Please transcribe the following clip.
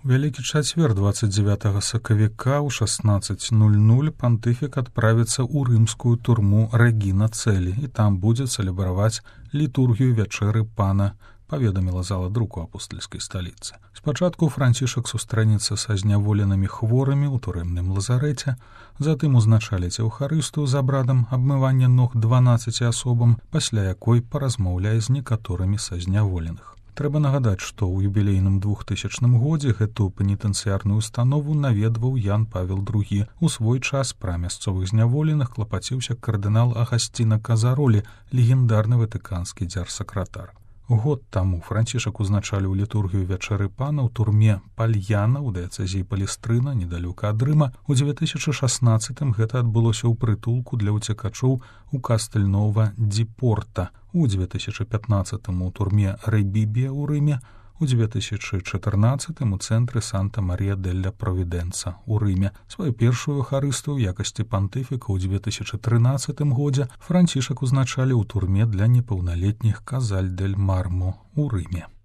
Вялікі чацвер 29 сакавіка ў 16:00 пантыфік адправіцца ў рымскую турму Рэгіна Цэлі і там будзе цэлебраваць літургію вячэры пана, паведаміла зала друку апостальскай сталіцы. Спачатку Францішак сустрэнецца са зняволенымі хворымі ў турэмным лазарэце, затым узначаліць еўхарыстыю з абрадам абмывання ног 12 асобам, пасля якой паразмаўляе з некаторымі са зняволеных. Трэба нагадаць, што ў юбілейным 2000 годзе гэту пенітэнцыярную установу наведваў Ян Павел II. У свой час пра мясцовых зняволеных клапаціўся кардынал Агасціна Казаролі, легендарны ватыканскі дзярсакратар. Год таму Францішак узначаліў літургію вячэры пана ў турме Пальяна ў дыяцэзіі Палестрына, недалёка ад Рыма. У 2016 гэта адбылося ў прытулку для ўцекачоў у Кастэльнова-ді-Порта, у 2015 у турме Рэбібія ў Рыме, у 2014 у цэнтры Санта-Марія-делля-Провідэнца ў Рыме. Сваю першую еўхарыстыю ў якасці пантыфіка ў 2013 годзе Францішак узначаліў у турме для непаўналетніх Казаль-дель-Мармо ў Рыме.